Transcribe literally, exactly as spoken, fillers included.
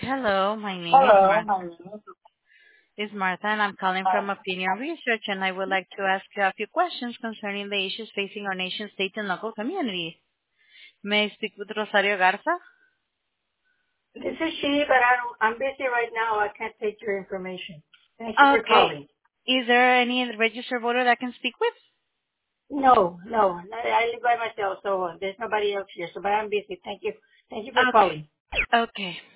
Hello, my name is Hello, Martha. my name is. Is Martha, and I'm calling from Opinion Research, and I would like to ask you a few questions concerning the issues facing our nation, state, and local communities. May I speak with Rosario Garza? This is she, but I don't, I'm busy right now. I can't take your information. Thank you for Okay. calling. Is there any registered voter that I can speak with? No, no, I I live by myself, so uh, there's nobody else here. So, but I'm busy. Thank you. Thank you for Okay. calling. Okay.